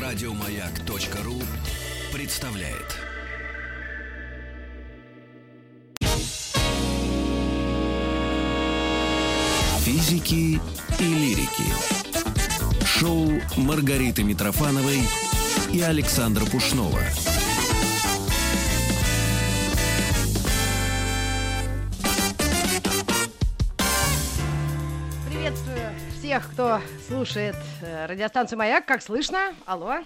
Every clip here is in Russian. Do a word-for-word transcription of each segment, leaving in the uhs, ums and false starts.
Радиомаяк.ру представляет. Физики и лирики. Шоу Маргариты Митрофановой и Александра Пушнова. Приветствую всех, кто слушает радиостанцию «Маяк». Как слышно? Алло.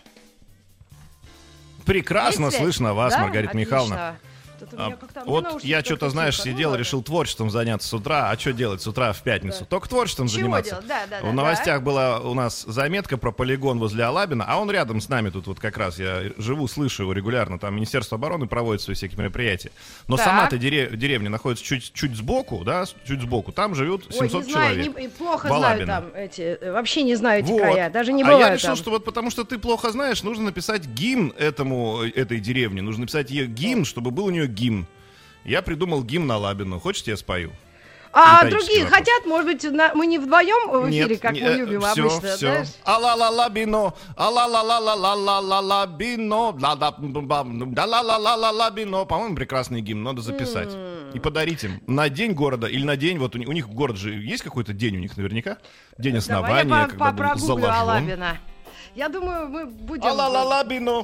Прекрасно слышно вас, да? Маргарита Отлично. Михайловна. А, вот я что-то, знаешь, тихо, сидел, ну, решил творчеством заняться с утра. А что делать с утра в пятницу? Да. Только творчеством Чего заниматься. Да, да, в да, новостях да. была у нас заметка про полигон возле Алабина, а он рядом с нами тут вот как раз. Я живу, слышу его регулярно. Там Министерство обороны проводит свои всякие мероприятия. Но так. сама-то дерев- деревня находится чуть, чуть сбоку, да, чуть сбоку. Там живут семьсот Ой, не знаю, человек. Не, плохо знаю там эти, вообще не знаю эти вот. края, даже не а бываю я решил, там. что вот потому что ты плохо знаешь, нужно написать гимн этому, этой деревне. Нужно написать ей гимн, чтобы был у нее гимн. Я придумал гимн Алабину. Хочешь, я спою? А другие вопрос. Хотят, может быть, на, мы не вдвоем в эфире, Нет, как не, мы любим все, обычно, все. знаешь? А-ла-ла-ла-бино, а-ла-ла-ла-ла-ла-ла-ла-бино, да-ла-ла-ла-ла-ла-ла-бино. По-моему, прекрасный гимн, надо записать. Mm. И подарить им на день города или на день, вот у них, у них город же, есть какой-то день у них наверняка? День основания, Давай я когда был заложен. Алабина. Я думаю, мы будем... А-ла-ла-ла-бино.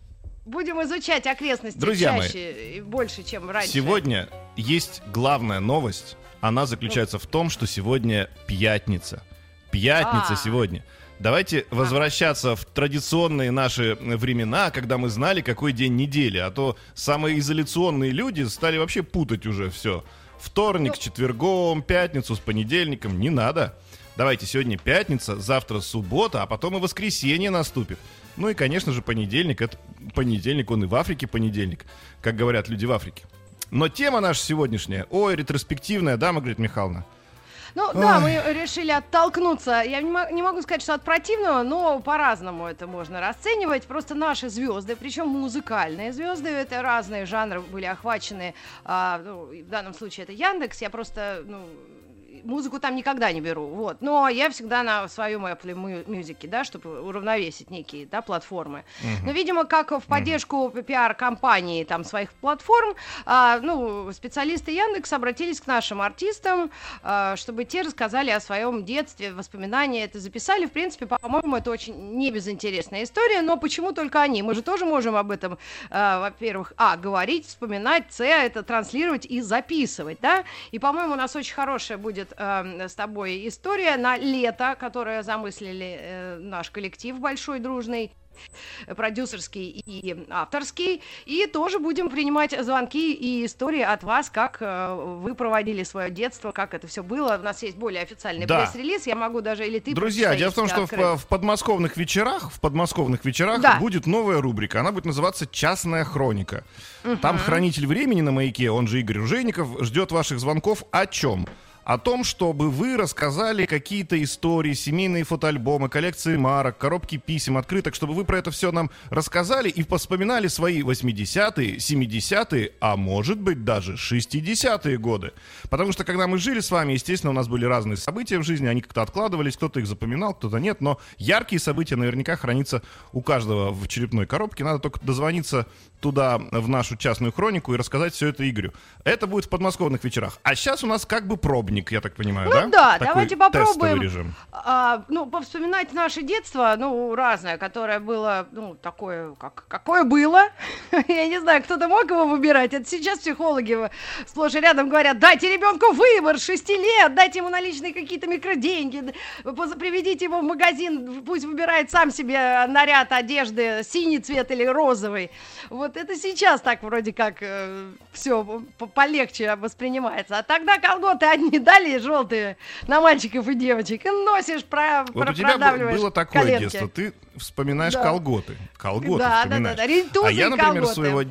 Будем изучать окрестности Друзья чаще мои, и больше, чем раньше. Сегодня есть главная новость. Она заключается в том, что сегодня пятница. Пятница А. сегодня. Давайте а. возвращаться в традиционные наши времена, когда мы знали, какой день недели. А то самоизоляционные люди стали вообще путать уже все. Вторник ну. с четвергом, пятницу с понедельником. Не надо. Давайте, сегодня пятница, завтра суббота, а потом и воскресенье наступит. Ну и, конечно же, понедельник. Это понедельник, он и в Африке понедельник, как говорят люди в Африке. Но тема наша сегодняшняя, ой, ретроспективная, да, Маргарита Михайловна? Ну Ой. да, мы решили оттолкнуться. Я не, м- не могу сказать, что от противного, но по-разному это можно расценивать. Просто наши звезды, причем музыкальные звезды, это разные жанры были охвачены. А, ну, в данном случае это Яндекс. Я просто... Ну, музыку там никогда не беру, вот. Но я всегда на своем Apple Music, да, чтобы уравновесить некие, да, платформы. Uh-huh. Но, видимо, как в поддержку uh-huh. пиар-компании там своих платформ, а, ну, специалисты Яндекс обратились к нашим артистам, а, чтобы те рассказали о своем детстве, воспоминания это записали. В принципе, по-моему, это очень небезынтересная история, но почему только они? Мы же тоже можем об этом, а, во-первых, а, говорить, вспоминать, с, это транслировать и записывать, да. И, по-моему, у нас очень хорошая будет с тобой история на лето, которое замыслили э, наш коллектив большой, дружный, продюсерский и авторский. И тоже будем принимать звонки и истории от вас, как э, вы проводили свое детство, как это все было. У нас есть более официальный да. пресс-релиз. Я могу даже или ты... Друзья, дело в том, что в, в подмосковных вечерах, в подмосковных вечерах да. будет новая рубрика. Она будет называться «Частная хроника». Uh-huh. Там хранитель времени на Маяке, он же Игорь Ружейников, ждет ваших звонков о чем? О том, чтобы вы рассказали какие-то истории, семейные фотоальбомы, коллекции марок, коробки писем, открыток, чтобы вы про это все нам рассказали и вспоминали свои восьмидесятые, семидесятые, а может быть даже шестидесятые годы. Потому что когда мы жили с вами, естественно, у нас были разные события в жизни, они как-то откладывались, кто-то их запоминал, кто-то нет, но яркие события наверняка хранятся у каждого в черепной коробке. Надо только дозвониться туда, в нашу частную хронику, и рассказать все это Игорю. Это будет в подмосковных вечерах. А сейчас у нас как бы пробник, я так понимаю, ну, да? Ну да, Такой давайте попробуем режим. А, ну, повспоминать наше детство, ну, разное, которое было, ну, такое, как, какое было. Я не знаю, кто-то мог его выбирать. Это сейчас психологи сплошь и рядом говорят, дайте ребенку выбор с шести лет, дайте ему наличные какие-то микроденьги, приведите его в магазин, пусть выбирает сам себе наряд одежды, синий цвет или розовый. Вот это сейчас так вроде как э, все полегче воспринимается. А тогда колготы одни дали желтые на мальчиков и девочек, и носишь, про, вот про, у тебя продавливаешь было такое коленки. детство, ты вспоминаешь да. колготы. Колготы да, вспоминаешь. Да, да, да. А я, например, колготы. своего...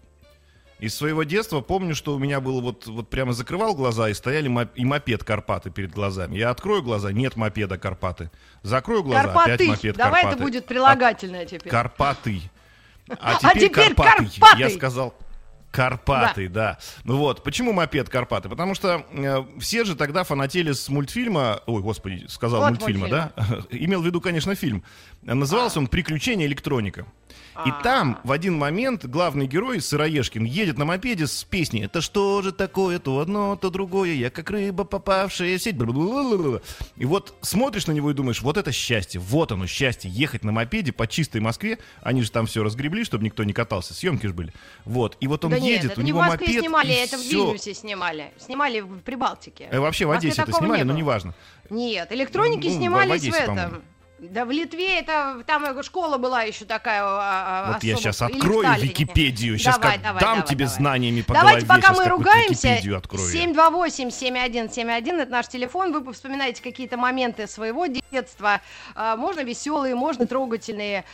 из своего детства помню, что у меня было вот, вот прямо закрывал глаза, и стояли моп... и мопед Карпаты перед глазами. Я открою глаза, нет мопеда Карпаты. Закрою глаза, Карпаты. опять мопед Давай Карпаты. Это будет прилагательное теперь. Карпаты. А А теперь, теперь Карпаты. Карпаты. Я сказал, Карпаты, да. да. Ну вот, почему мопед Карпаты? Потому что э, все же тогда фанатели с мультфильма, ой, господи, сказал вот мультфильма, мультфильм. да? Имел в виду, конечно, фильм. Назывался а. он «Приключения электроника». И А-а-а. там в один момент главный герой, Сыроежкин, едет на мопеде с песней «Это что же такое, то одно, то другое, я как рыба, попавшая в сеть». И вот смотришь на него и думаешь, вот это счастье, вот оно счастье, ехать на мопеде по чистой Москве. Они же там все разгребли, чтобы никто не катался, съемки же были. Вот, и вот он да едет, нет, это у не него в Москве мопед, снимали, и это все. в Вильнюсе снимали. Снимали в Прибалтике. Э, вообще в Одессе это снимали, но неважно. Нет, электроники ну, снимались в, Одессе, в этом. по-моему. Да в Литве это, там школа была еще такая. Вот особо, я сейчас открою Википедию, сейчас давай, как давай, дам давай, тебе давай. знаниями по Давайте, голове. пока мы ругаемся, семь два восемь семь один семь один, это наш телефон, вы вспоминаете какие-то моменты своего детства, можно веселые, можно трогательные,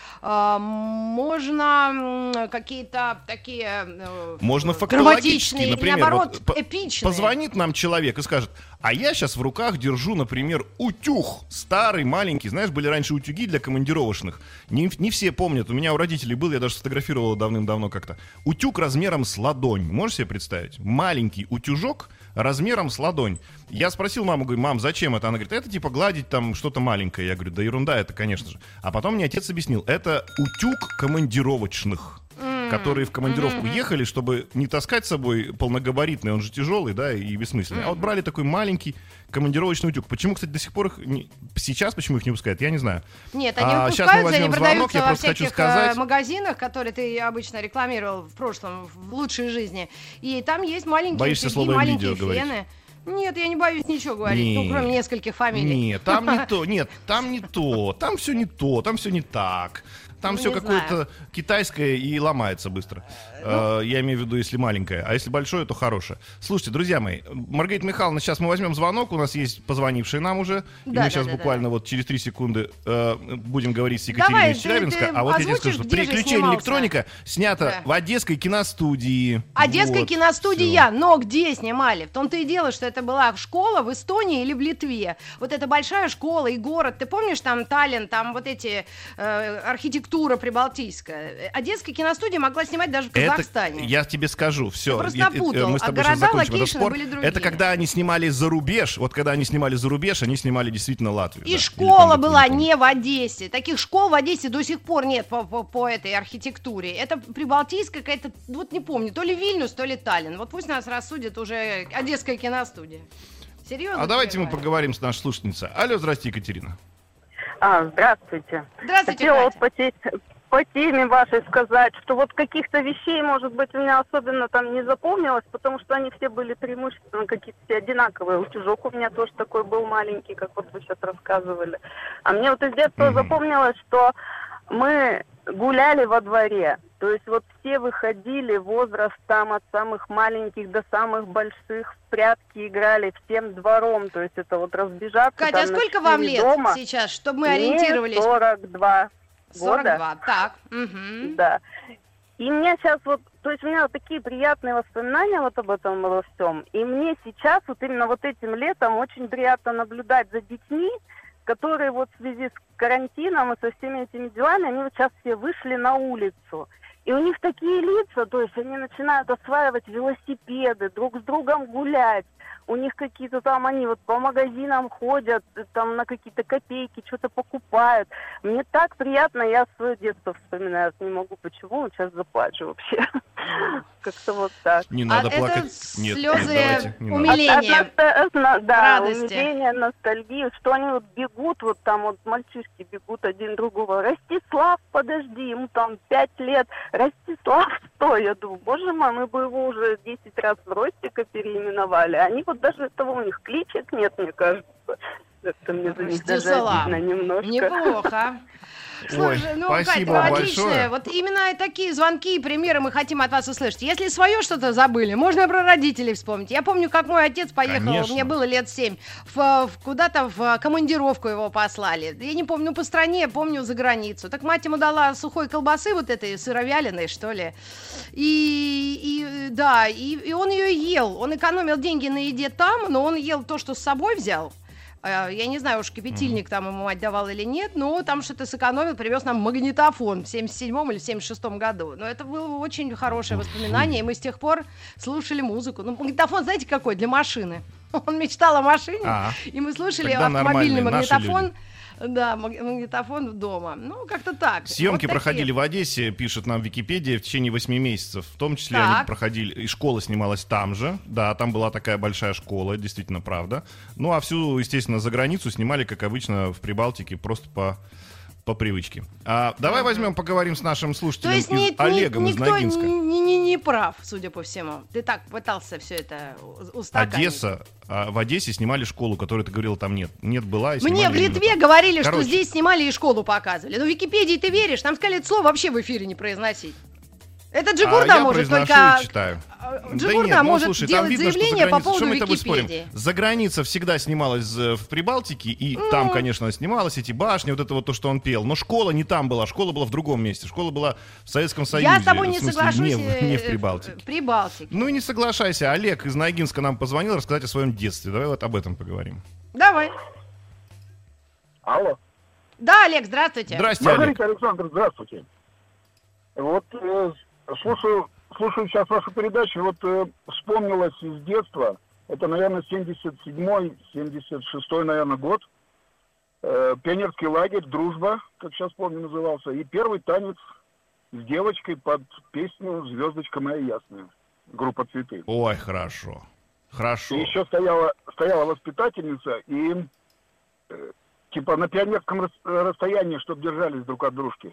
можно какие-то такие можно фактологические, например, наоборот, вот эпичные. Позвонит нам человек и скажет, а я сейчас в руках держу, например, утюг, старый, маленький, знаешь, были раньше утюги для командировочных, не, не все помнят, у меня у родителей был, я даже сфотографировал давным-давно как-то, утюг размером с ладонь, можешь себе представить? Маленький утюжок размером с ладонь. Я спросил маму, говорю, мам, зачем это? Она говорит, это типа гладить там что-то маленькое. Я говорю, да ерунда это, конечно же. А потом мне отец объяснил, это утюг командировочных, которые в командировку mm-hmm. ехали, чтобы не таскать с собой полногабаритный, он же тяжелый, да, и бессмысленный. Mm-hmm. А вот брали такой маленький командировочный утюг. Почему, кстати, до сих пор их не... сейчас почему их не выпускают, я не знаю. Нет, они а, выпускаются, они продаются звонок, во всяких сказать... магазинах, которые ты обычно рекламировал в прошлом, в лучшей жизни. И там есть маленькие Боишься утюги, маленькие фены. Говорить? Нет, я не боюсь ничего говорить, нет, ну, кроме нескольких фамилий. Нет, там не то, нет, там не то, там все не то, там все не так. Там ну, все какое-то китайское и ломается быстро. Ну, я имею в виду, если маленькое. А если большое, то хорошее. Слушайте, друзья мои, Маргарита Михайловна, сейчас мы возьмем звонок. У нас есть позвонившие нам уже. Да, и мы да, сейчас да, буквально да. вот через три секунды э, будем говорить с Екатериной из Челябинска. А вот я тебе скажу, что «Приключения электроника» снято да. в Одесской киностудии. Одесской вот, киностудия, все. Но где снимали? В том-то и дело, что это была школа в Эстонии или в Литве. Вот эта большая школа и город. Ты помнишь, там Таллин, там вот эти э, архитектуры прибалтийская. Одесская киностудия могла снимать даже в Казахстане. Это, я тебе скажу, все. Ты просто напутал. Мы с тобой а сейчас закончим этот спор. Это когда они снимали за рубеж. Вот когда они снимали за рубеж, они снимали действительно Латвию. И да. школа там, была не в Одессе. Таких школ в Одессе до сих пор нет по, по, по этой архитектуре. Это прибалтийская какая-то, вот не помню, то ли Вильнюс, то ли Таллин. Вот пусть нас рассудит уже Одесская киностудия. Серьезно? А давайте мы поговорим с нашей слушательницей. Алло, здрасте, Екатерина. А, здравствуйте. Здравствуйте, Хотела Катя. по, те, по теме вашей сказать, что вот каких-то вещей, может быть, у меня особенно там не запомнилось, потому что они все были преимущественно какие-то все одинаковые. Утюжок у меня тоже такой был маленький, как вот вы сейчас рассказывали. А мне вот из детства mm-hmm. запомнилось, что мы гуляли во дворе. То есть вот все выходили, возраст там от самых маленьких до самых больших, в прятки играли всем двором. То есть это вот разбежаться. Катя, а сколько вам лет дома. Сейчас, чтобы мы ориентировались? Мне сорок два сорок два, года. так. Угу. Да. И мне сейчас вот, то есть у меня вот такие приятные воспоминания вот об этом во всем. И мне сейчас вот именно вот этим летом очень приятно наблюдать за детьми, которые вот в связи с карантином и со всеми этими делами, они вот сейчас все вышли на улицу. И у них такие лица, то есть они начинают осваивать велосипеды, друг с другом гулять. У них какие-то там, они вот по магазинам ходят, там на какие-то копейки что-то покупают. Мне так приятно, я свое детство вспоминаю, не могу почему, сейчас заплачу вообще. Как-то вот так. Не надо а плакать. Это нет, слезы нет, не умиления, от, от, от, да, радости. Умиления, ностальгии, что они вот бегут, вот там вот мальчишки бегут один другого. Ростислав, подожди, ему там пять лет. Ростислав, стой, я думаю, боже мой, мы бы его уже десять раз в Ростика переименовали. Они вот даже этого у них кличек нет, мне кажется. Это мне за них даже обидно немножко. Неплохо. Слушай, Ой, ну, спасибо Катя, большое. отлично. Вот именно такие звонки и примеры мы хотим от вас услышать. Если свое что-то забыли, можно про родителей вспомнить. Я помню, как мой отец поехал, Конечно. Мне было лет семь, в, в, куда-то в командировку его послали. Я не помню по стране, помню за границу. Так мать ему дала сухой колбасы вот этой сыровяленой, что ли. И, и да, и, и он ее ел. Он экономил деньги на еде там, но он ел то, что с собой взял. Я не знаю, уж кипятильник mm-hmm. там ему мать давала или нет, но там что-то сэкономил, привез нам магнитофон в семьдесят седьмом или в семьдесят шестом году. Но это было очень хорошее воспоминание, и мы с тех пор слушали музыку. Ну, магнитофон, знаете, какой? Для машины. Он мечтал о машине, А-а. и мы слушали автомобильный магнитофон. Да, магнитофон дома. Ну, как-то так. Съемки вот проходили в Одессе, пишет нам Википедия, в течение восьми месяцев. В том числе так. они проходили, и школа снималась там же. Да, там была такая большая школа, действительно, правда. Ну, а всю, естественно, за границу снимали, как обычно, в Прибалтике, просто по... по привычке. А, давай возьмем, поговорим с нашим слушателем из не, Олегом не, из Ногинска. Никто не, не, не прав, судя по всему. Ты так пытался все это устаканить. Одесса. А в Одессе снимали школу, которую ты говорил, там нет. Нет, была и Мне в Литве говорили, Короче. что здесь снимали и школу показывали. Но в Википедии ты веришь? Там сказали, это слово вообще в эфире не произносить. Это Джигурда а может только... И читаю. Джигурда да нет, может ну, слушай, делать видно, заявление по поводу Википедии. За граница всегда снималась в Прибалтике, и mm. там, конечно, снималась эти башни, вот это вот то, что он пел. Но школа не там была, школа была в другом месте. Школа была в Советском Союзе. Я с тобой не смысле, соглашусь. Не в, не в Прибалтике. Прибалтике. Ну и не соглашайся. Олег из Ногинска нам позвонил рассказать о своем детстве. Давай вот об этом поговорим. Давай. Алло. Да, Олег, здравствуйте. Здравствуйте, Олег. Александр, здравствуйте. Вот э, слушаю... Слушаю сейчас вашу передачу, вот э, вспомнилось из детства, это, наверное, семьдесят седьмой семьдесят шестой, наверное, год, э, пионерский лагерь «Дружба», как сейчас помню, назывался, и первый танец с девочкой под песню «Звездочка моя ясная», группа «Цветы». Ой, хорошо, хорошо. И еще стояла, стояла воспитательница, и э, типа на пионерском рас- расстоянии, чтобы держались друг от дружки.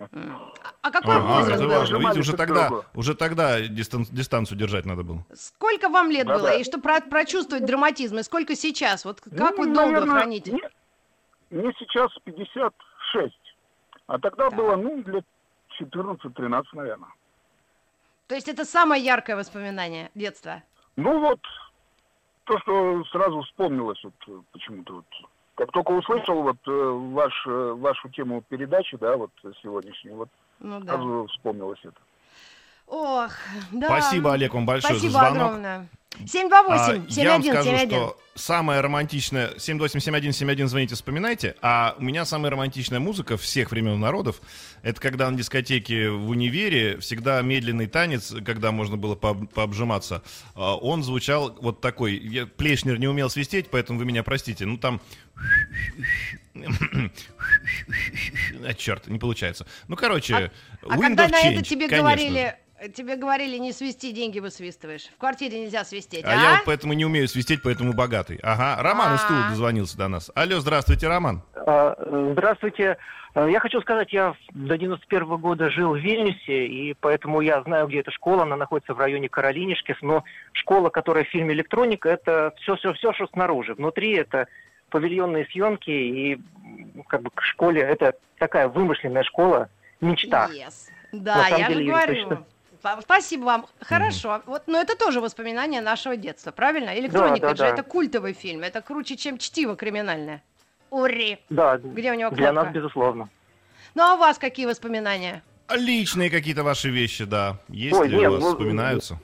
А какой ага, возраст был? Важно. Видите, уже тогда, уже тогда дистан- дистанцию держать надо было. Сколько вам лет да, было? Да. И чтобы про- прочувствовать драматизм, и сколько сейчас? Вот как ну, вы долго наверное, храните? Мне, мне сейчас пятьдесят шесть. А тогда да. было, ну, лет четырнадцать-тринадцать, наверное. То есть это самое яркое воспоминание детства? Ну вот, то, что сразу вспомнилось вот, почему-то вот. Как только услышал вот ваш, вашу тему передачи, да, вот сегодняшнюю, вот ну, да. сразу вспомнилось это. Ох, да. Спасибо, Олег, вам большое Спасибо за звонок. огромное. семь два восемь семь один семь один. Я вам скажу, что самая романтичная... семь два восемь семь один семь один, звоните, вспоминайте. А у меня самая романтичная музыка всех времен и народов. Это когда на дискотеке в универе всегда медленный танец, когда можно было пообжиматься. Он звучал вот такой. Я, Плешнер не умел свистеть, поэтому вы меня простите. Ну там... А, черт, не получается. Ну, короче, а, а когда на это тебе конечно. говорили... Тебе говорили, не свисти, деньги высвистываешь. В квартире нельзя свистеть, а? А я вот поэтому не умею свистеть, поэтому богатый. Ага, Роман из Тулы дозвонился до нас. Алло, здравствуйте, Роман. Здравствуйте. Я хочу сказать, я до девяносто первого года жил в Вильнюсе, и поэтому я знаю, где эта школа. Она находится в районе Каролинишки. Но школа, которая в фильме «Электроника», это все-все-все, что снаружи. Внутри это павильонные съемки, и как бы к школе это такая вымышленная школа, мечта. Yes. Да, я же говорю. Спасибо вам. Хорошо. Mm-hmm. Вот, но это тоже воспоминания нашего детства, правильно? «Электроника» да, да, же да. это культовый фильм. Это круче, чем «Чтиво криминальное». Ури! Да, где у него для нас, безусловно. Ну, а у вас какие воспоминания? Личные какие-то ваши вещи, да. Есть Ой, ли нет, у вас ну, вспоминаются?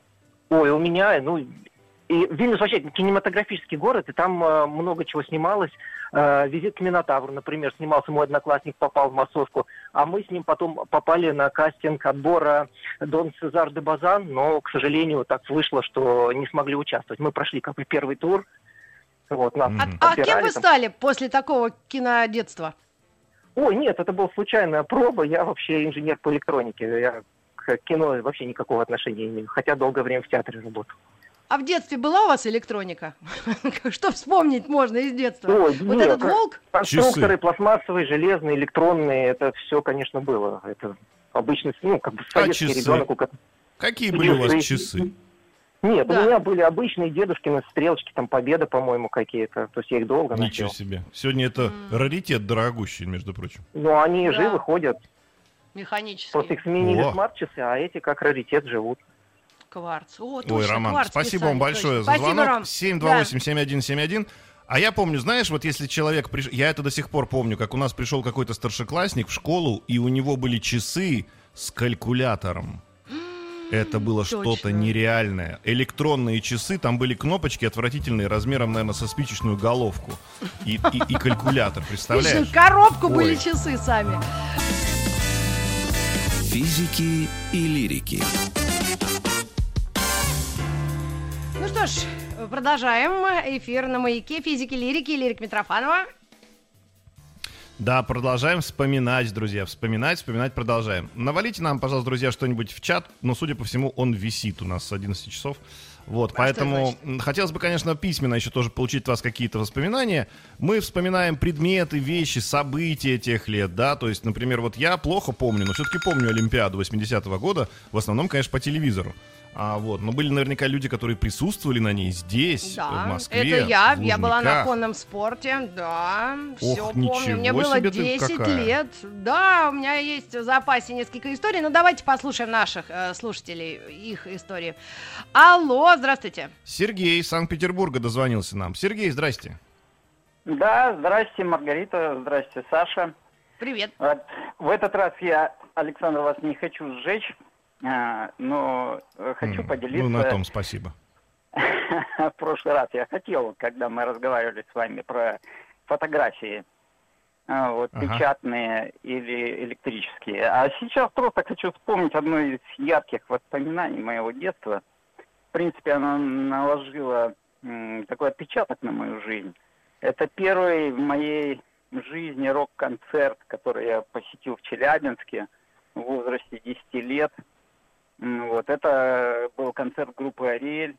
Ой, у меня, ну... И Вильнюс вообще кинематографический город, и там э, много чего снималось. Э, «Визит к Минотавру», например, снимался мой одноклассник, попал в массовку. А мы с ним потом попали на кастинг отбора «Дон Сезар де Базан», но, к сожалению, так вышло, что не смогли участвовать. Мы прошли как бы первый тур. Вот, нас mm-hmm. А, а кем вы стали после такого кинодетства? Ой, нет, это была случайная проба. Я вообще инженер по электронике. Я к кино вообще никакого отношения не имею, хотя долгое время в театре работал. А в детстве была у вас электроника? Что вспомнить можно из детства? Ой, вот нет, этот волк? Конструкторы Часы. Пластмассовые, железные, электронные, это все, конечно, было. Это обычно, ну, как бы советский а ребенок. У... Какие были у вас часы? Нет, да. у меня были обычные дедушкины стрелочки, там Победа, по-моему, какие-то. То есть я их долго носил. Ничего себе. Сегодня это mm. раритет дорогущий, между прочим. Ну, они да. живы ходят. Механические. Просто их сменили О. смарт-часы, а эти как раритет живут. Кварц. О, точно, Ой, Роман, кварц спасибо писали, вам большое точно. за звонок. семь два восемь семь один семь один. А я помню, знаешь, вот если человек приш... я это до сих пор помню, как у нас пришел какой-то старшеклассник в школу, и у него были часы с калькулятором. Это было Точно. что-то нереальное. Электронные часы, там были кнопочки отвратительные, размером, наверное, со спичечную головку. И, и, и калькулятор, представляешь? В коробку Ой. были часы сами. Физики и лирики. Ну что ж, продолжаем эфир на «Маяке». Физики, лирики и Лирик Митрофанова. Да, продолжаем вспоминать, друзья. Вспоминать, вспоминать продолжаем. Навалите нам, пожалуйста, друзья, что-нибудь в чат. Но, судя по всему, он висит у нас с одиннадцати часов. Вот, а поэтому хотелось бы, конечно, письменно еще тоже получить от вас какие-то воспоминания. Мы вспоминаем предметы, вещи, события тех лет, да. То есть, например, вот я плохо помню, но все-таки помню Олимпиаду восьмидесятого года. В основном, конечно, по телевизору. А, вот. Но были наверняка люди, которые присутствовали на ней здесь, Да, в Москве. это я, в я была на Лужниках. конном спорте, да, все Ох, помню, ничего мне было себе ты десять какая. лет, да, у меня есть в запасе несколько историй, но давайте послушаем наших э, слушателей, их истории. Алло, здравствуйте. Сергей из Санкт-Петербурга дозвонился нам. Сергей, здрасте. Да, здрасте, Маргарита, здрасте, Саша. Привет. Вот, в этот раз я, Александр, вас не хочу сжечь, а, но хочу М, поделиться. Ну, на том спасибо. В прошлый раз я хотел, когда мы разговаривали с вами про фотографии, а, вот, Ага. печатные или электрические. А сейчас просто хочу вспомнить одно из ярких воспоминаний моего детства. В принципе, оно наложило м, такой отпечаток на мою жизнь. Это первый в моей жизни рок-концерт, который я посетил в Челябинске в возрасте десяти лет. М, Вот, это был концерт группы «Ариэль»,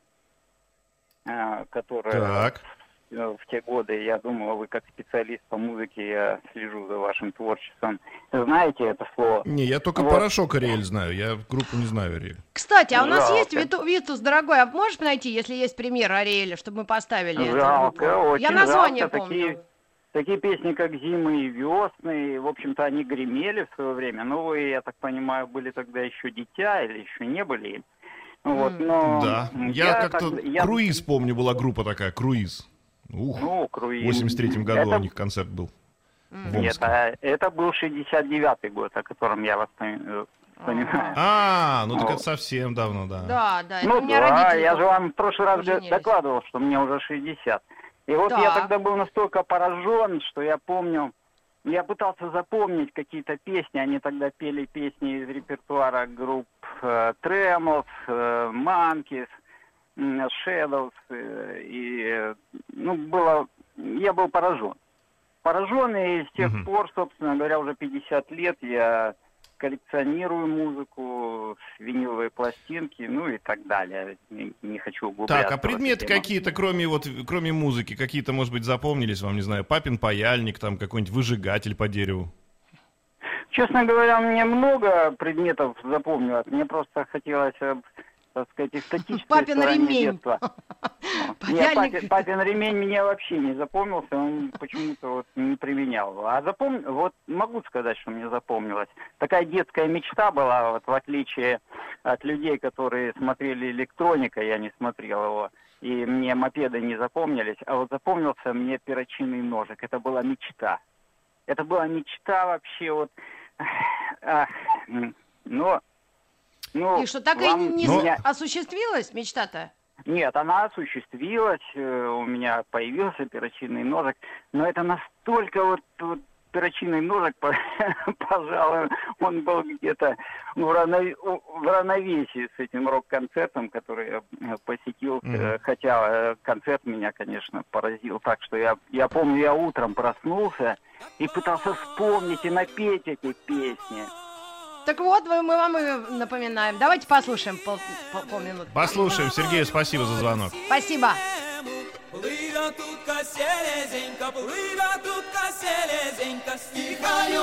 а, которая Так. э, в те годы, я думаю, вы как специалист по музыке, я слежу за вашим творчеством. Знаете это слово? Не, я только Вот. порошок Ариэль знаю, я группу не знаю Ариэль. Кстати, а у нас Жалко. есть Виту- Витус, дорогой, а можешь найти, если есть пример Ариэля, чтобы мы поставили эту Жалко, группу? очень Я название жалко. помню. Такие, такие песни, как «Зимы» и «Весны», в общем-то, они гремели в свое время. Но вы, я так понимаю, были тогда еще дитя или еще не были. Вот, М. но Да, я, как-то так- я- Круиз помню, была группа такая, Круиз. Ух, Ну, в «Круиз». восемьдесят третьем году Это- у них концерт был. В Нет, Омске. а это был шестьдесят девятый год, о котором я воспоми- вспоминаю. А, ну так Вот. это совсем давно, да. Да, да, это Ну у меня да, родители я же вам в прошлый раз поженились. докладывал, что мне уже шестьдесят. И вот Да. я тогда был настолько поражен, что я помню, я пытался запомнить какие-то песни, они тогда пели песни из репертуара групп э, Tremors, э, Monkeys, м, Shadows, э, и, э, ну, было, я был поражен. Поражен, и с тех Мгм. пор, собственно говоря, уже пятьдесят лет я коллекционирую музыку, виниловые пластинки, ну и так далее. Не, не хочу углубляться. Так, а в эту предметы тему. какие-то, кроме вот, кроме музыки, какие-то, может быть, запомнились вам, не знаю, папин паяльник, там какой-нибудь выжигатель по дереву? Честно говоря, мне много предметов запомнилось. Мне просто хотелось, э, так сказать, эстетической Папин стороне ремень. детства. Нет, Паяльник. папин, папин ремень мне вообще не запомнился, он почему-то вот не применял его. А запом... вот могу сказать, что мне запомнилось. Такая детская мечта была, вот в отличие от людей, которые смотрели «Электроника», я не смотрел его, и мне мопеды не запомнились, а вот запомнился мне перочинный ножик. Это была мечта. Это была мечта вообще вот... Ах, но... Ну, И что, так и вам- не Ну, с- меня- осуществилась мечта-то? Нет, она осуществилась, э, у меня появился перочинный ножик, но это настолько вот, вот перочинный ножик, по- пожалуй, он был где-то в, равно- в равновесии с этим рок-концертом, который я э, посетил, Мгм. э, хотя э, концерт меня, конечно, поразил так, что я, я помню, я утром проснулся и пытался вспомнить и напеть эти песни. Так вот, мы мы вам и напоминаем. Давайте послушаем пол, пол- полминуты. Послушаем. Сергею спасибо за звонок. Спасибо. Плыла тутка селезенька, плыла тутка селезенька, стихаю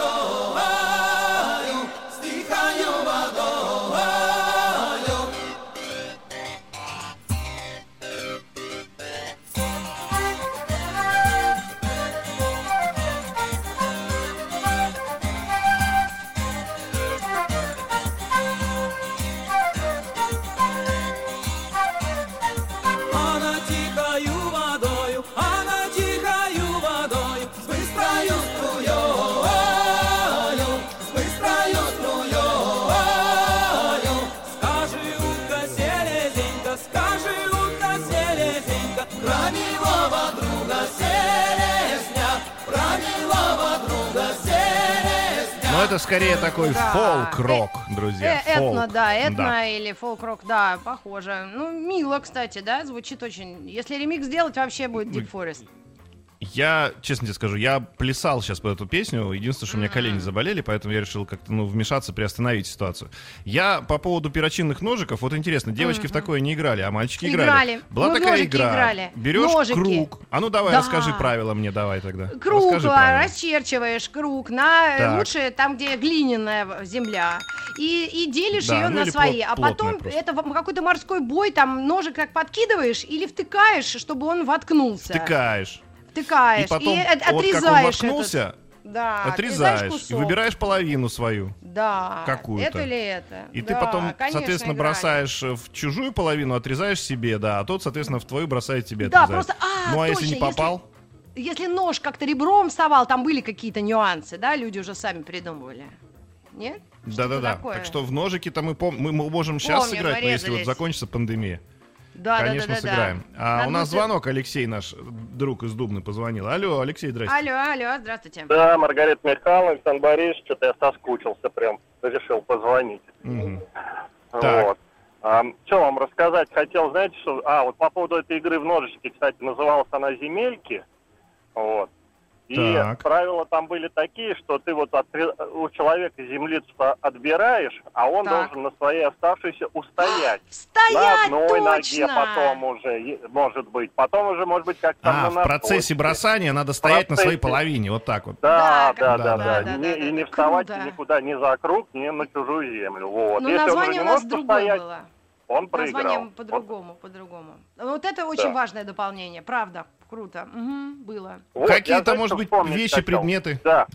водою, стихаю водою. Она тихою водою, она тихою водою, с быстрою струёю, Но это скорее такой Да. фолк-рок, друзья. Э, фолк. Этно, да, этно Да. или фолк-рок, да, похоже. Ну, мило, кстати, да, звучит очень. Если ремикс сделать, вообще будет Deep Forest. Я, честно тебе скажу, я плясал сейчас под эту песню. Единственное, что у меня колени заболели, поэтому я решил как-то, ну, вмешаться, приостановить ситуацию. Я по поводу перочинных ножиков, вот интересно, девочки в такое не играли, а мальчики играли. Играли. Была Мы в такая ножики игра. играли. Берешь Ножики. круг. А ну давай, Да. расскажи правила мне, давай тогда. Круг Расскажи а, правила. расчерчиваешь круг на э, Так. лучше там, где глиняная земля, и, и делишь Да, ее ну на или свои. плот- А плотная потом просто. это в- какой-то морской бой, там ножик так подкидываешь или втыкаешь, чтобы он воткнулся. Втыкаешь. Втыкаешь. И потом, и от- вот как он отрезаешь воткнулся, этот- Да, отрезаешь и кусок. выбираешь половину свою. Да. какую-то. Это или это. И Да, ты потом, конечно, соответственно, играли. бросаешь в чужую половину, отрезаешь себе, да, а тот, соответственно, в твою бросает тебе. Да, отрезает. просто- а, ну а точно, если не если- попал? Если нож как-то ребром вставал, там были какие-то нюансы, да, люди уже сами придумывали. Нет? Что-то Да-да-да. такое. Так что в ножики-то мы, пом- мы, мы можем сейчас Помним, сыграть, но если вот порезались. закончится пандемия, Да, конечно, да, да, да, сыграем. да. А Надо у нас будет- звонок, Алексей, наш друг из Дубны, позвонил. Алло, Алексей, здрасте. Алло, алло, здравствуйте. Да, Маргарита Михайловна, Александр Борисович, что-то я соскучился прям, решил позвонить. Мгм. Так. Вот. А, что вам рассказать хотел, знаете, что... А, вот по поводу этой игры в ножички, кстати, называлась она «Земельки». Вот. И Так. правила там были такие, что ты вот от, у человека землицу отбираешь, а он Так. должен на своей оставшейся устоять. На Стоять, одной ноге точно! потом уже, е- может быть. Потом уже, может быть, как-то А, на в носочке. процессе бросания надо стоять на процессе. своей половине, вот так вот. Да, Да, да, как- да, да, да. да, Не- да, И да, не да. вставать Круто. никуда ни за круг, ни на чужую землю. Вот. Ну, Если он уже название не у нас может другое устоять, было. он проиграл. Название Вот. по-другому, по-другому. Вот это очень Да. важное дополнение, правда. Круто. Мгм, было. Вот, я, Какие-то, знаете, может что быть, вспомнить вещи, хотел? предметы? Да.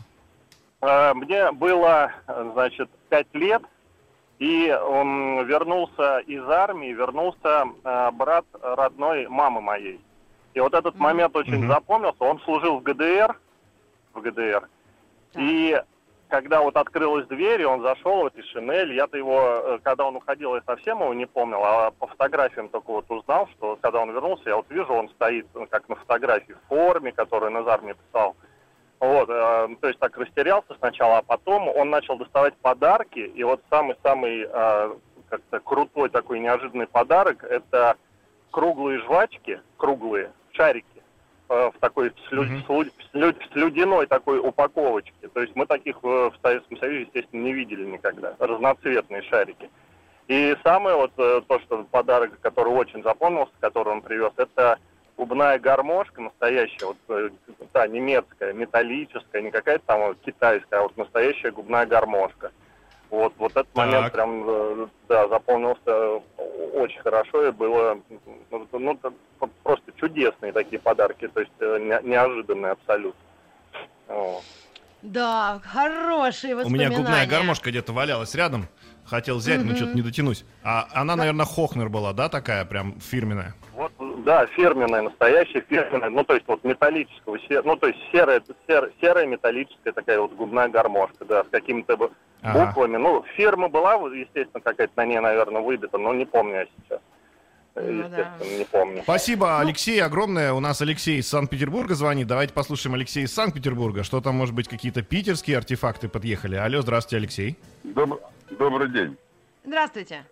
Э, Мне было, э, значит, пять лет, и он вернулся из армии, вернулся э, брат родной мамы моей. И вот этот Мгм. момент очень Мгм. запомнился. Он служил в ГДР, в ГДР. Так. И когда вот открылась дверь, и он зашел в этой шинели, я-то его, э, когда он уходил, я совсем его не помнил, а по фотографиям только вот узнал, что когда он вернулся, я вот вижу, он стоит, ну, как на фотографии, в форме, которую Назар мне писал. Вот, э, то есть так растерялся сначала, а потом он начал доставать подарки, и вот самый-самый э, как-то крутой такой неожиданный подарок, это круглые жвачки, круглые шарики, э, в такой слю- Мгм. слю- слю- слюдяной такой упаковочке. То есть мы таких э, в Советском Союзе, естественно, не видели никогда. Разноцветные шарики. И самое вот э, то, что подарок, который очень запомнился, который он привез, это губная гармошка настоящая, вот э, та немецкая, металлическая, не какая-то там вот китайская, а вот настоящая губная гармошка. Вот, вот этот Так. момент прям, э, да, запомнился очень хорошо, и было, ну, ну, это просто чудесные такие подарки, то есть э, не- неожиданные абсолютно. Вот. Да, хорошие У воспоминания. меня губная гармошка где-то валялась рядом. Хотел взять, но Мгм. что-то не дотянусь. А она, наверное, Хохнер была, да, такая прям фирменная? Вот, да, фирменная, настоящая фирменная, ну, то есть вот металлического, се- ну, то есть серая, сер- серая металлическая такая вот губная гармошка, да, с какими-то бу- Ага. буквами. Ну, фирма была, вот, естественно, какая-то на ней, наверное, выбита, но не помню я сейчас. Ну, Естественно, да. не помню. Спасибо, Алексей, огромное. У нас Алексей из Санкт-Петербурга звонит. Давайте послушаем Алексея из Санкт-Петербурга. Что там, может быть, какие-то питерские артефакты подъехали? Алло, здравствуйте, Алексей. Доб- Добрый день. Здравствуйте.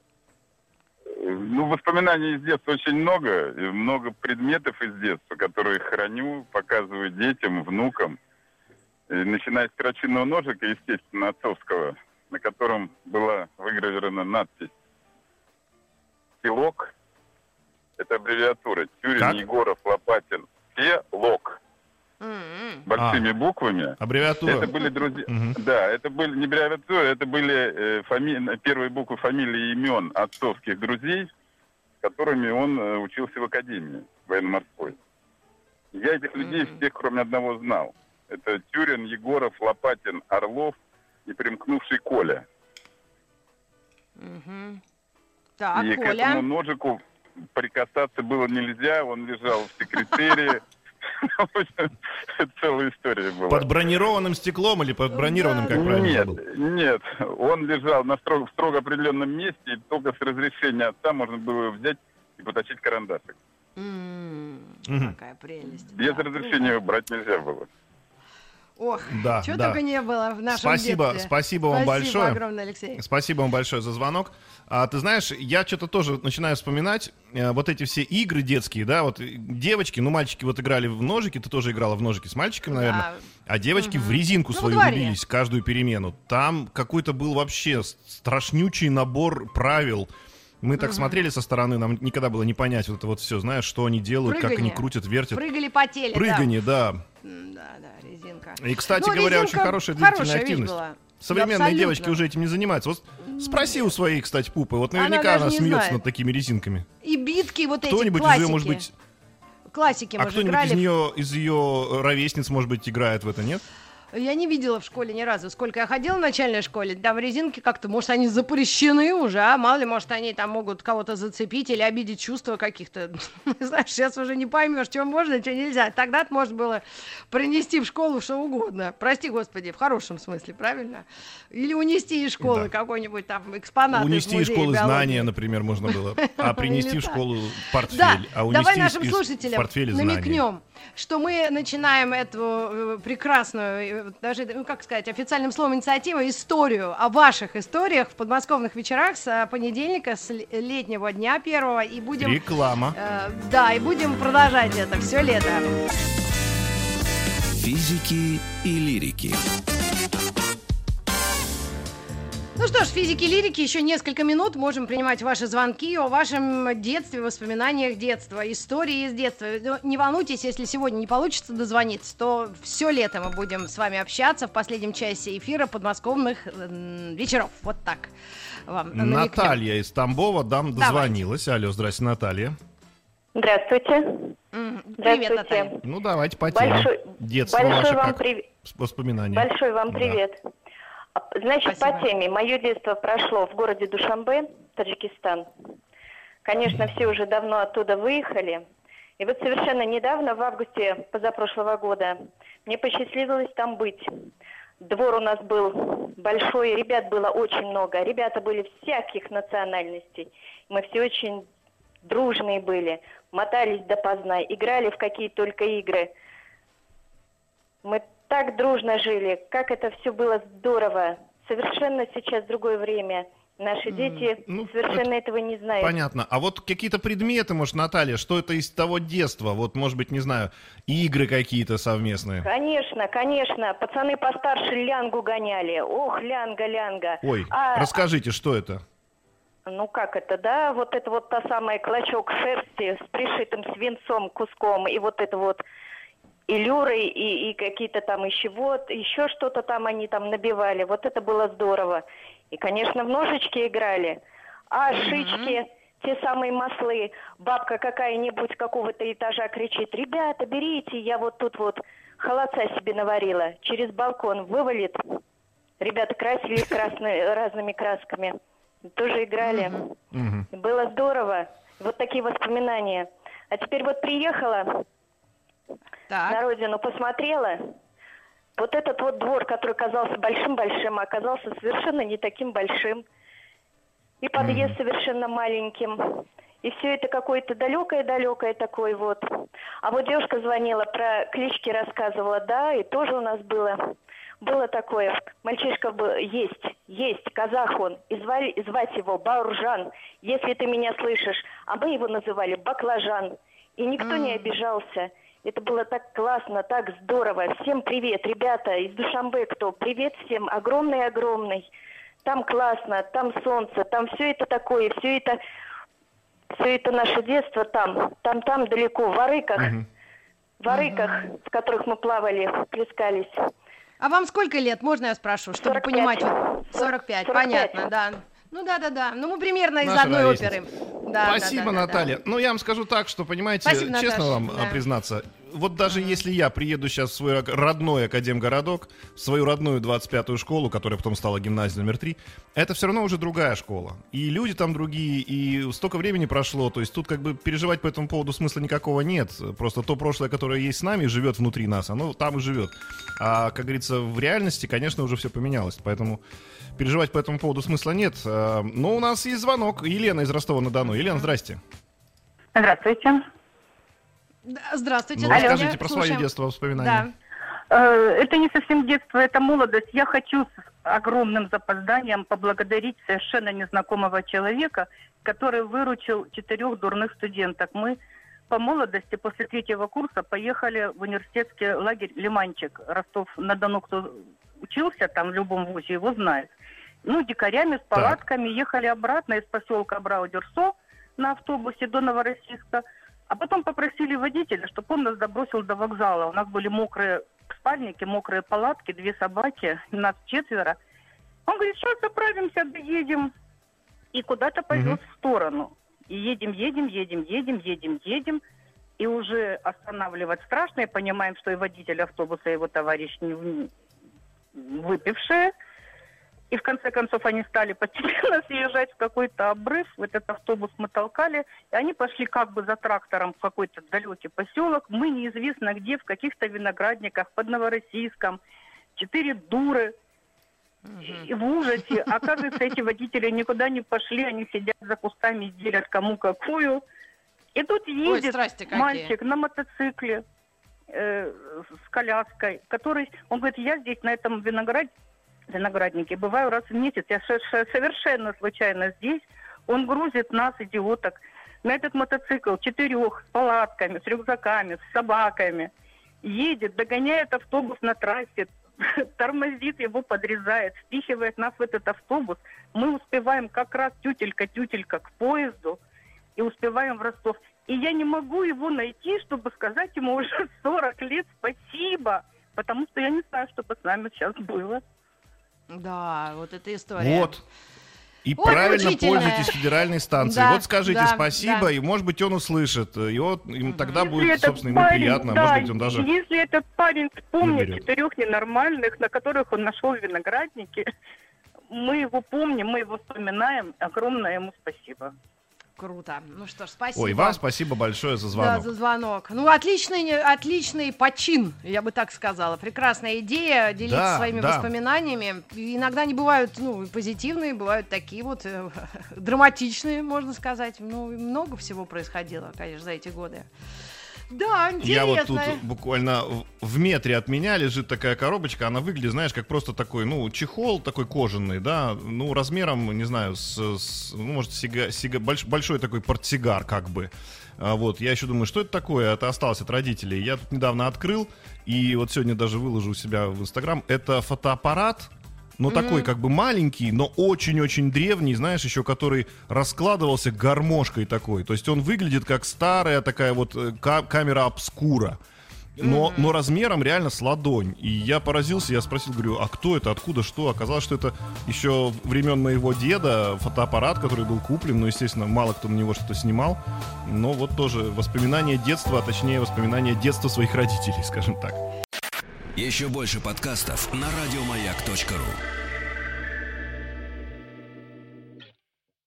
Ну, воспоминаний из детства очень много. И много предметов из детства, которые храню, показываю детям, внукам. И начиная с перочинного ножика, естественно, отцовского, на котором была выгравирована надпись «Пилок». Это аббревиатура. Тюрин, Как? Егоров, Лопатин. Пилок. М-м. Большими буквами. Аббревиатура. Это были друзья. Мгм. Да, это были не аббревиатуры, это были э, фами- первые буквы фамилии и имен отцовских друзей, с которыми он э, учился в академии военно-морской. Я этих людей Мгм. всех, кроме одного, знал. Это Тюрин, Егоров, Лопатин, Орлов и примкнувший Коля. Мгм. Так, и к Коля. этому ножику прикасаться было нельзя, он лежал в секретаре. Целая история была. Под бронированным стеклом или под бронированным, как правильно Нет, забыл? нет, он лежал на строго, в строго определенном месте, и только с разрешения отца можно было его взять и поточить карандашик. М, Мгм. Какая прелесть. Без Да, разрешения его брать нельзя было. Ох, да, чего да. только не было в нашем спасибо, детстве. Спасибо вам спасибо большое. огромное, Алексей. Спасибо вам большое за звонок. А, ты знаешь, я что-то тоже начинаю вспоминать э, вот эти все игры детские, да, вот девочки, ну мальчики вот играли в ножики, ты тоже играла в ножики с мальчиками, наверное, Да. а девочки Мгм. в резинку Ну, свою во дворе. рубились каждую перемену. Там какой-то был вообще страшнючий набор правил. Мы так Мгм. смотрели со стороны, нам никогда было не понять вот это вот все, знаешь, что они делают, как они Прыгание. крутят, вертят. Прыгали, потели. Прыгание, да. М, Да, да, резинка. И, кстати Ну, говоря, резинка очень хорошая двигательная хорошая вещь активность. была. Современные Абсолютно. девочки уже этим не занимаются. Вот спроси у своей, кстати, пупы. Вот Она наверняка даже она, не смеется знает. над такими резинками. И битки вот эти, Кто-нибудь из классики. ее, может быть, Классики а мы же кто-нибудь играли. из нее, из ее ровесниц, может быть, играет в это, нет? Я не видела в школе ни разу. Сколько я ходила в начальной школе, там резинки как-то, может, они запрещены уже, а мало ли, может, они там могут кого-то зацепить или обидеть чувства каких-то. Знаешь, сейчас уже не поймешь, что можно, что нельзя. Тогда-то можно было принести в школу что угодно. Прости, Господи, в хорошем смысле, правильно? Или унести из школы Да. какой-нибудь там экспонат Унести из музея школы биологии. знания, например, можно было. А принести Или в так. школу портфель. Да, А унести давай из- нашим из слушателям портфеля знания. намекнем, что мы начинаем эту э, прекрасную, э, даже, ну, как сказать, официальным словом инициативу, историю о ваших историях в подмосковных вечерах с э, понедельника, с л- летнего дня первого, и будем... Реклама. э, да, и будем продолжать это все лето. Физики и лирики. Ну что ж, физики, лирики, еще несколько минут можем принимать ваши звонки о вашем детстве, воспоминаниях детства, истории из детства. Но не волнуйтесь, если сегодня не получится дозвониться, то все лето мы будем с вами общаться в последнем часе эфира подмосковных м, вечеров. Вот так вам намекнем. Наталья из Тамбова нам Давайте. дозвонилась. Алло, здрасте, Наталья. Здравствуйте. Мгм. Привет, Здравствуйте. Наталья. Ну, давайте по теме. Большой, Детство большой ваше вам как? привет. Воспоминания. Большой вам Да. привет. Значит, Спасибо. по теме. Мое детство прошло в городе Душанбе, Таджикистан. Конечно, все уже давно оттуда выехали. И вот совершенно недавно, в августе позапрошлого года, мне посчастливилось там быть. Двор у нас был большой, ребят было очень много. Ребята были всяких национальностей. Мы все очень дружные были. Мотались допоздна, играли в какие только игры. Мы так дружно жили, как это все было здорово. Совершенно сейчас другое время. Наши дети ну, совершенно этого не знают. Понятно. А вот какие-то предметы, может, Наталья, что это из того детства? Вот, может быть, не знаю, игры какие-то совместные? Конечно, конечно. Пацаны постарше лянгу гоняли. Ох, лянга, лянга. Ой, А, расскажите, что это? Ну как это, да? Вот это вот та самая клочок шерсти с пришитым свинцом куском. И вот это вот и люры, и, и какие-то там еще вот, еще что-то там они там набивали. Вот это было здорово. И, конечно, в ножички играли. А шички, те самые маслы. Бабка какая-нибудь какого-то этажа кричит: ребята, берите, я вот тут вот холодца себе наварила. Через балкон вывалит. Ребята красили красные, разными красками. Тоже играли. Мгм. Было здорово. Вот такие воспоминания. А теперь вот приехала Так. на родину, посмотрела. Вот этот вот двор, который казался большим-большим, оказался совершенно не таким большим. И подъезд совершенно маленьким. И все это какое-то далекое-далекое такое вот. А вот девушка звонила, про клички рассказывала. Да, и тоже у нас было. Было такое. Мальчишка был, есть, есть, казах он. И звали, и звать его Бауржан, если ты меня слышишь. А мы его называли Баклажан. И никто не обижался. Это было так классно, так здорово. Всем привет, ребята из Душанбе, кто. Привет всем, огромный-огромный. Там классно, там солнце, там все это такое, все это, все это наше детство там, там-там далеко, в Арыках, в Арыках, в которых мы плавали, плескались. А вам сколько лет, можно я спрошу, чтобы сорок пять. понимать? Вот, сорок пять, сорок пять. понятно, да. Ну да-да-да, ну мы примерно из Наша одной ровесница. оперы. Да, Спасибо, да, да, да, Наталья. да. Ну, я вам скажу так, что, понимаете, Спасибо, честно Наташа, вам да. а, признаться, вот даже если я приеду сейчас в свой ак- родной академгородок, в свою родную двадцать пятую школу, которая потом стала гимназией номер три, это все равно уже другая школа. И люди там другие, и столько времени прошло, то есть тут как бы переживать по этому поводу смысла никакого нет. Просто то прошлое, которое есть с нами, живет внутри нас, оно там и живет. А, как говорится, в реальности, конечно, уже все поменялось, поэтому переживать по этому поводу смысла нет. А, но у нас есть звонок. Елена из Ростова-на-Дону. Елена, здрасте. Здравствуйте. Да, здравствуйте, Ну, Наталья, расскажите про свое слушаем. детство, воспоминания. Это не совсем детство, это молодость. Я хочу с огромным запозданием поблагодарить совершенно незнакомого человека, который выручил четырех дурных студенток. Мы по молодости после третьего курса поехали в университетский лагерь «Лиманчик». Ростов-на-Дону, кто учился там в любом вузе, его знает. Ну, дикарями с палатками так. ехали обратно из поселка Брау-Дюрсо на автобусе до Новороссийска. А потом попросили водителя, чтобы он нас добросил до вокзала. У нас были мокрые спальники, мокрые палатки, две собаки, нас четверо. Он говорит, сейчас заправимся, доедем. И куда-то повез mm-hmm. в сторону. И едем, едем, едем, едем, едем, едем. И уже останавливать страшно. И понимаем, что и водитель автобуса, и его товарищ не выпившие. И в конце концов они стали постепенно съезжать в какой-то обрыв. В этот автобус мы толкали. И они пошли как бы за трактором в какой-то далекий поселок. Мы неизвестно где, в каких-то виноградниках под Новороссийском. Четыре дуры. Mm-hmm. И в ужасе. Оказывается, эти водители никуда не пошли. Они сидят за кустами и делят кому какую. И тут едет Ой, мальчик на мотоцикле э, с коляской, который... Он говорит, я здесь на этом винограде виноградники. Бываю раз в месяц. Я совершенно случайно здесь. Он грузит нас, идиоток, на этот мотоцикл четырех с палатками, с рюкзаками, с собаками. Едет, догоняет автобус на трассе, тормозит его, подрезает, впихивает нас в этот автобус. Мы успеваем как раз тютелька-тютелька к поезду и успеваем в Ростов. И я не могу его найти, чтобы сказать ему уже сорок лет спасибо, потому что я не знаю, что бы с нами сейчас было. Да, вот эта история. Вот. И Ой, правильно пользуйтесь федеральной станцией. Да, вот скажите да, спасибо, да. и, может быть, он услышит. И вот им тогда если будет, собственно, ему парень, приятно. Да, может быть, он даже если этот парень вспомнит четырех ненормальных, на которых он нашел виноградники, мы его помним, мы его вспоминаем. Огромное ему спасибо. Круто. Ну что ж, спасибо. Ой, вам спасибо большое за звонок. Да, за звонок. Ну, отличный, отличный почин, я бы так сказала. Прекрасная идея делиться да, своими да. воспоминаниями. Иногда они бывают, ну, позитивные, бывают такие вот э, драматичные, можно сказать. Ну, много всего происходило, конечно, за эти годы. Да, интересно. Я вот тут буквально в метре от меня лежит такая коробочка, она выглядит, знаешь, как просто такой, ну, чехол такой кожаный, да, ну, размером, не знаю, с, с ну, может, сига, сига, больш, большой такой портсигар, как бы. А вот, я еще думаю, что это такое, это осталось от родителей. Я тут недавно открыл, и вот сегодня даже выложу у себя в Инстаграм, это фотоаппарат, но mm-hmm. такой как бы маленький, но очень-очень древний, знаешь, еще который раскладывался гармошкой такой. То есть он выглядит как старая такая вот ка- камера обскура, но, mm-hmm. но размером реально с ладонь. И я поразился, я спросил, говорю, а кто это, откуда, что? Оказалось, что это еще времен моего деда фотоаппарат, который был куплен. Ну, естественно, мало кто на него что-то снимал. Но вот тоже воспоминания детства, а точнее воспоминания детства своих родителей, скажем так. Еще больше подкастов на радиомаяк точка ру.